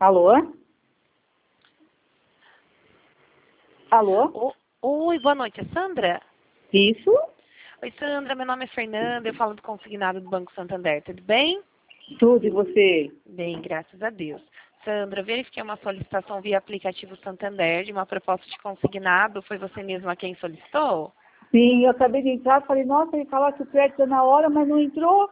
Alô? Alô? Oi, boa noite. É Sandra? Isso? Oi, Sandra. Meu nome é Fernanda. Eu falo do consignado do Banco Santander. Tudo bem? Tudo, e você? Bem, graças a Deus. Sandra, verifiquei uma solicitação via aplicativo Santander de uma proposta de consignado. Foi você mesma quem solicitou? Sim, eu acabei de entrar, falei, nossa, ele falou que o crédito é na hora, mas não entrou.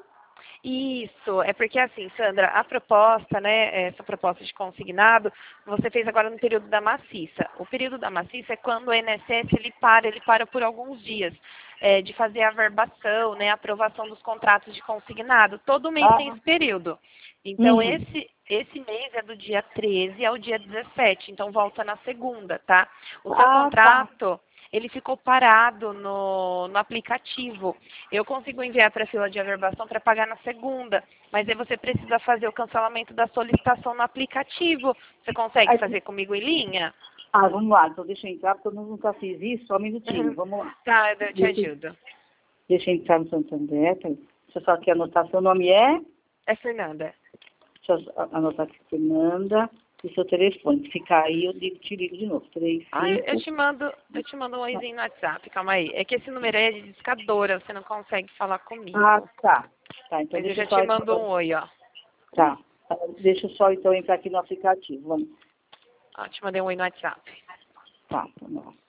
Isso, é porque assim, Sandra, a proposta, né, essa proposta de consignado, você fez agora no período da maciça. O período da maciça é quando o INSS ele para por alguns dias de fazer a averbação, né, a aprovação dos contratos de consignado. Todo mês tem Ah, esse período. Então, hum. esse mês é do dia 13 ao dia 17, então volta na segunda, tá? O seu Ah, tá. contrato, ele ficou parado no aplicativo. Eu consigo enviar para a fila de averbação para pagar na segunda, mas aí você precisa fazer o cancelamento da solicitação no aplicativo. Você consegue Aí, fazer comigo em linha? vamos lá, então deixa eu entrar, porque eu nunca fiz isso, só um minutinho, vamos lá. Tá, eu te Deixa, ajudo. deixa eu entrar no Santander, tá? Deixa eu só aqui anotar, seu nome é? É Fernanda. Deixa eu anotar aqui, Fernanda, e seu telefone. Se ficar aí, eu te ligo de novo. 3, Ah, 5... eu te mando um oizinho no WhatsApp, calma aí. É que esse número aí é de discadora, você não consegue falar Ah, comigo. tá. Tá, então Mas eu deixa já eu te só... mando um oi, ó. Tá. Deixa eu só, então, entrar aqui no aplicativo. Vamos. Ó, te mandei um oi no WhatsApp. Tá, vamos lá.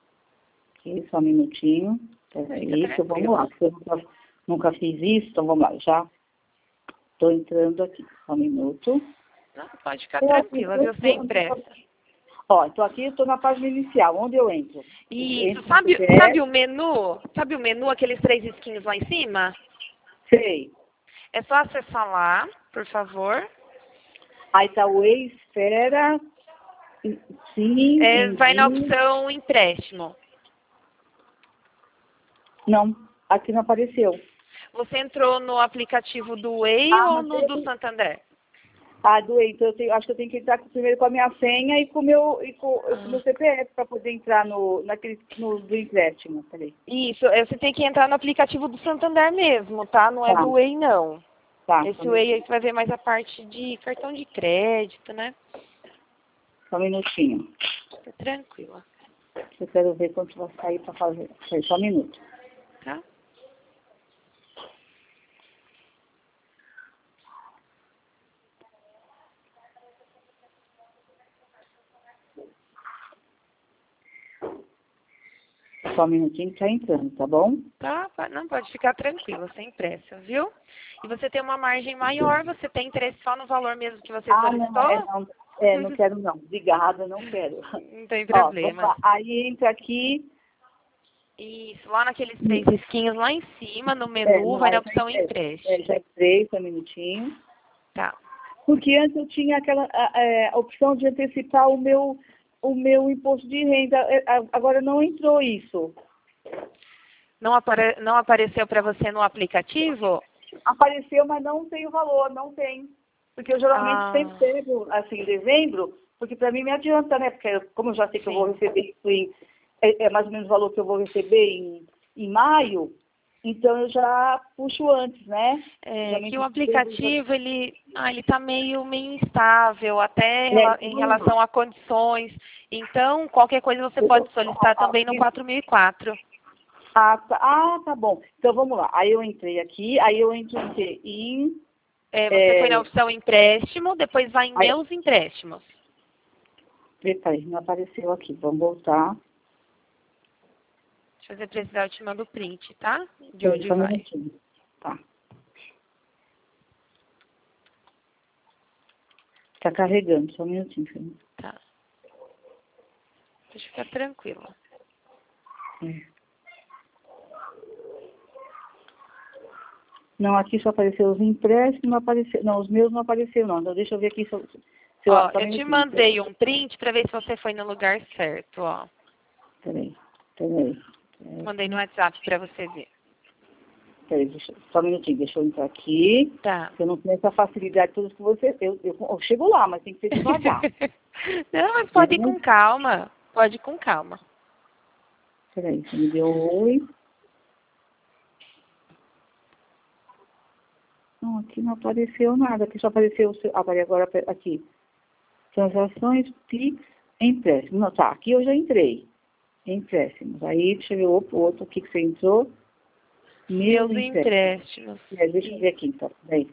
Aqui, só um minutinho. Fica Peraí, que vamos lá. tranquila. Porque eu nunca fiz isso, então vamos lá. Já estou entrando aqui. Só um minuto. Não, pode ficar Eu aqui, tranquila, viu? Sem pressa. ó, estou aqui, estou na página inicial. Onde eu entro? Isso, Entro no sabe CPF, o menu? Sabe o menu, aqueles três risquinhos lá em cima? sei. É só acessar lá, por favor. Aí está o Esfera, sim, Vai na envio. opção empréstimo. Não, aqui não apareceu. Você entrou no aplicativo do Way Ah, ou mas no do Santander? doei. Então acho que eu tenho que entrar primeiro com a minha senha e com o meu Ah, CPF para poder entrar no do empréstimo. Peraí. isso, você tem que entrar no aplicativo do Santander mesmo, tá? Não é Tá, do Way, não. tá. Esse Way aí você vai ver mais a parte de cartão de crédito, né? Só um minutinho. Fica tranquila, Eu quero ver quanto vai sair para fazer. Peraí, só um minuto. tá? Só um minutinho que tá entrando, tá bom? Tá? Não, pode ficar tranquila, sem pressa, viu? E você tem uma margem maior, você tem interesse só no valor mesmo que você Ah, não, solicitou? não. Não quero não. Obrigada, não quero. Não tem Ó, vamos problema. lá. Aí entra aqui. Isso, lá naqueles três risquinhos lá em cima, no menu, Não, vai na aí já opção entrei. empréstimo. Já entrei, só um minutinho. Tá. Porque antes eu tinha aquela a opção de antecipar o meu imposto de renda. Agora não entrou isso. Não apareceu para você no aplicativo? Apareceu, mas não tem o valor, não tem. Porque eu geralmente sempre Ah, pego, assim, em dezembro, porque para mim me adianta, né? Porque como eu já sei que eu vou sim. receber isso é mais ou menos o valor que eu vou receber em maio, então eu já puxo antes, né? É que Geralmente o em dezembro, aplicativo, ele tá meio instável, até em então, relação a condições. Então, qualquer coisa você pode solicitar também no 4004. tá bom. Então vamos lá. Aí eu entrei aqui, aí eu entro em quê? Você foi na É, opção empréstimo, depois vai em aí, meus empréstimos. peraí, não apareceu aqui. Vamos voltar. Se você precisar, eu te mando o print, tá? De Peraí, onde só um vai. minutinho. Tá. Tá carregando, só um minutinho, filho. Tá. Deixa eu ficar tranquila. É. Não, aqui só apareceu os empréstimos, não apareceu. Não, os meus não apareceu, não. Então deixa eu ver aqui se eu Ó, só um eu te minutinho. mandei um print pra ver se você foi no lugar certo, ó. Peraí, peraí. Mandei no WhatsApp pra você ver. Peraí, só um minutinho, deixa eu entrar aqui. Tá. Eu não tenho essa facilidade toda que você. Eu chego lá, mas tem que ser devagar. Não, mas pode ir Né? com calma. Pode ir com calma. Peraí, você me deu oi. Não, aqui não apareceu nada. Aqui só apareceu o seu. Ah, peraí, agora aqui. Transações, PIX, empréstimo. Não, tá, aqui eu já entrei. Empréstimos. Aí, deixa eu ver o outro, o que você entrou? Meus empréstimos. Deixa eu ver aqui, então. Daí.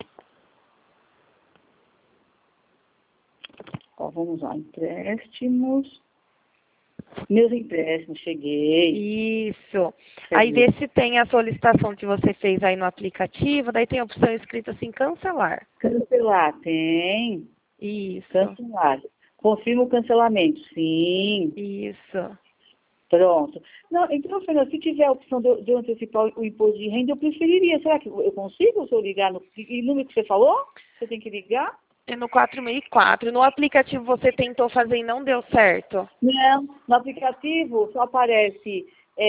Ó, vamos lá, empréstimos. Meus empréstimos, cheguei. Isso. Aí vê se tem a solicitação que você fez aí no aplicativo, daí tem a opção escrita assim, cancelar. Cancelar, tem. Isso. Cancelar. Confirma o cancelamento, sim. Isso. Pronto. Não, então, Fernanda, se tiver a opção de eu antecipar o imposto de renda, eu preferiria. Será que eu consigo, se eu ligar no número que você falou? Você tem que ligar? É no 4004. No aplicativo você tentou fazer e não deu certo? Não, no aplicativo só aparece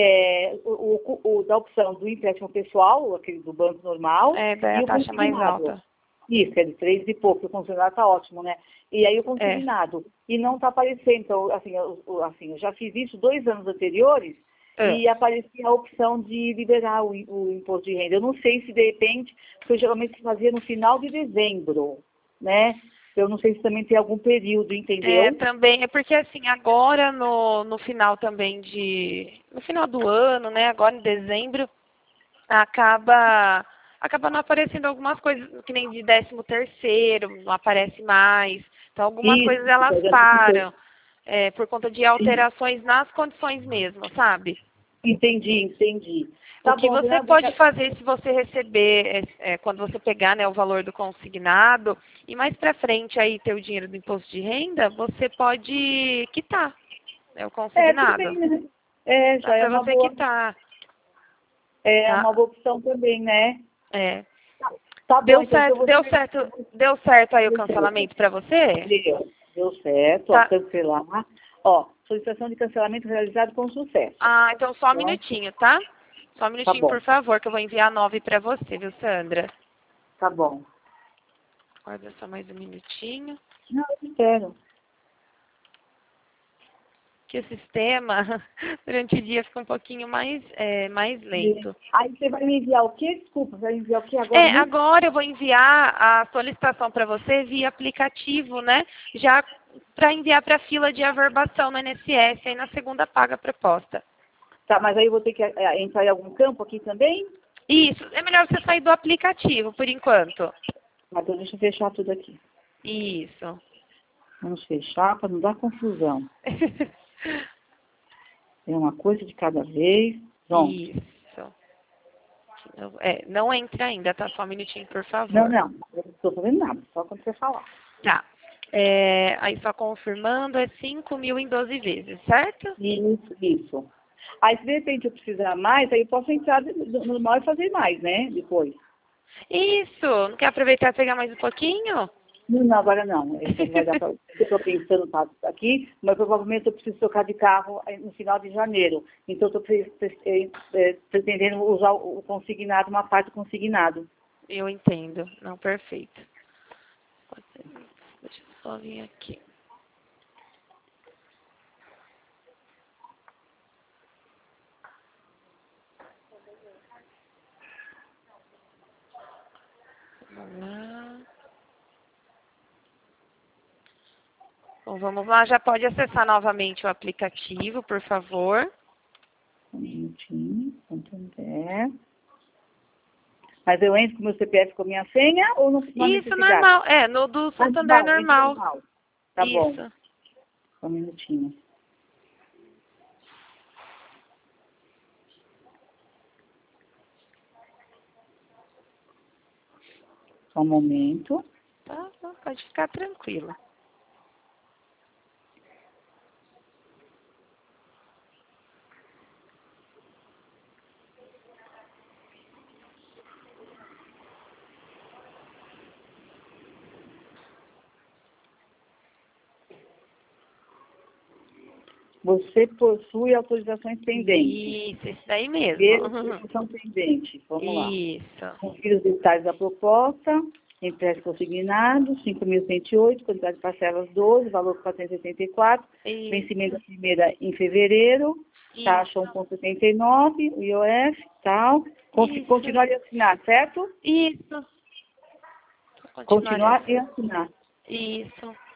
da opção do empréstimo pessoal, aquele do banco normal, É, daí e a o taxa mais consignado. alta. Isso, é de 3 e pouco, o consignado está ótimo, né? E aí o consignado. E não está aparecendo. Então, eu já fiz isso 2 anos anteriores e aparecia a opção de liberar o imposto de renda. Eu não sei se, de repente, porque eu geralmente fazia no final de dezembro, né? Eu não sei se também tem algum período, entendeu? É, também, é porque assim, agora no final também no final do ano, né, agora em dezembro, acaba não aparecendo algumas coisas, que nem de 13º, não aparece mais. Então, algumas Isso, coisas elas eu já param, por conta de alterações nas condições mesmo, sabe? entendi. O Tá que bom, você Fernanda, pode fazer se você receber, quando você pegar, né, o valor do consignado, e mais para frente aí ter o dinheiro do imposto de renda, você pode quitar, né, o tudo consignado. bem, né? Dá Já é para uma você boa, quitar, uma tá? boa opção também, né? É. Tá bom, então eu vou Deu certo aí o cancelamento para você? Deu certo, ó, Tá. cancelar. Ó, solicitação de cancelamento realizado com sucesso. Ah, então só um Tá, minutinho, tá? Só um tá minutinho, bom, por favor, que eu vou enviar a 9 para você, viu, Sandra? tá bom. Guarda só mais um minutinho. Não, eu espero. Que o sistema, durante o dia, fica um pouquinho mais lento. Aí você vai me enviar o quê? Desculpa, vai me enviar o quê agora mesmo? Agora eu vou enviar a solicitação para você via aplicativo, né? Já para enviar para a fila de averbação no INSS, aí na segunda paga a proposta. Tá, mas aí eu vou ter que entrar em algum campo aqui também? Isso, é melhor você sair do aplicativo, por enquanto. Então deixa eu fechar tudo aqui. Isso. Vamos fechar para não dar confusão. É uma coisa de cada vez. Pronto. Isso. Não entra ainda, tá? Só um minutinho, por favor. Não, eu não estou fazendo nada, só quando você falar. Tá. Aí só confirmando, é 5.000 em 12 vezes, certo? Isso. Aí se de repente eu precisar mais, aí eu posso entrar no normal e fazer mais, né? Depois. Isso. Não quer aproveitar e pegar mais um pouquinho? Não, agora não. Isso não vai dar para. Eu estou pensando aqui, mas provavelmente eu preciso trocar de carro no final de janeiro. Então eu estou pretendendo usar o consignado, uma parte do consignado. Eu entendo. Não, perfeito. Deixa eu só vir aqui. Vamos lá. Bom, vamos lá. Já pode acessar novamente o aplicativo, por favor. Um minutinho, Santander. Mas eu entro com o meu CPF com a minha senha ou não há Isso, necessidade? normal. No do Santander normal. Tá Isso. bom. Só um minutinho. Só um momento. Tá, pode ficar tranquila. Você possui autorizações pendentes. Isso, esse daí mesmo. Verificação pendente. Vamos lá. Isso. Confira os detalhes da proposta. Empréstimo consignado, 5.108, quantidade de parcelas 12, valor 484, vencimento da primeira em fevereiro, taxa 1,79, o IOF, tal. Continuar e assinar, certo? Isso. Continuar e assinar. Isso.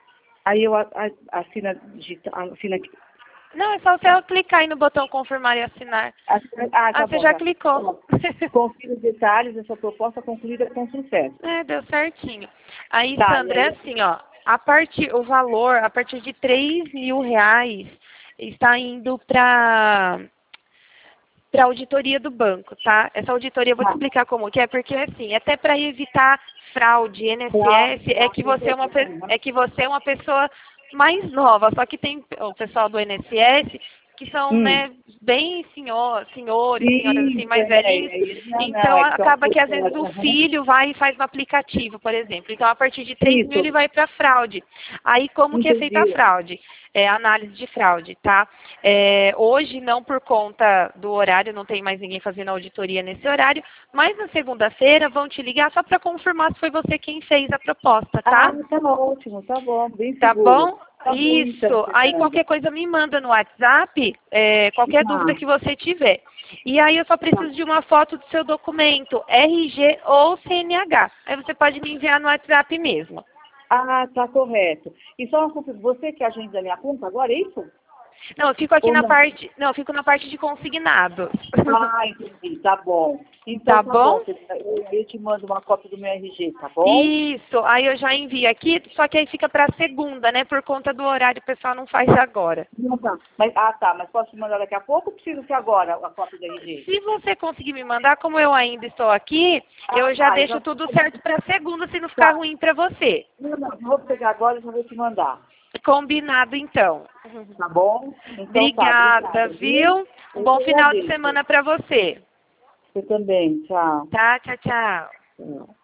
Aí eu assino, assino aqui. Não, é só você clicar aí no botão confirmar e assinar. Tá Você bom, já clicou. Confira os detalhes dessa proposta concluída com sucesso. Deu certinho. Aí, Tá, Sandra, é assim, ó. O valor, a partir de R$ 3.000, está indo para a auditoria do banco, tá? Essa auditoria, eu vou te explicar como que é, porque assim, até para evitar fraude, INSS, é que você é uma pessoa mais nova, só que tem o pessoal do INSS que são, né, bem senhores, senhoras assim, mais velhinhos. Então, acaba que às vezes o filho vai e faz no aplicativo, por exemplo. Então, a partir de 3.000 ele vai para fraude. Aí, como que é feita a fraude? Análise de fraude, tá? Hoje, não por conta do horário, não tem mais ninguém fazendo auditoria nesse horário, mas na segunda-feira vão te ligar só para confirmar se foi você quem fez a proposta, tá? Tá ótimo, tá bom, bem seguro. Tá bom? Tá Isso. Então, aí qualquer coisa me manda no WhatsApp, qualquer dúvida que você tiver. E aí eu só preciso de uma foto do seu documento, RG ou CNH. Aí você pode me enviar no WhatsApp mesmo. Tá correto. E só uma coisa, você que é agente da minha conta agora, é isso? Não, eu fico aqui na parte. Não, eu fico na parte de consignados. Entendi, tá bom. Então tá bom? Eu te mando uma cópia do meu RG, tá bom? Isso, aí eu já envio aqui, só que aí fica para segunda, né? Por conta do horário, o pessoal não faz agora. Não, tá. Mas posso te mandar daqui a pouco ou preciso que agora a cópia do RG? Se você conseguir me mandar, como eu ainda estou aqui, eu já deixo tudo certo para segunda, se não ficar ruim para você. Não vou pegar agora e já vou te mandar. Combinado, então. Tá bom? Então, obrigada, viu? Um bom final de semana para você. Você também. Tchau. Tá, tchau, tchau. Tchau.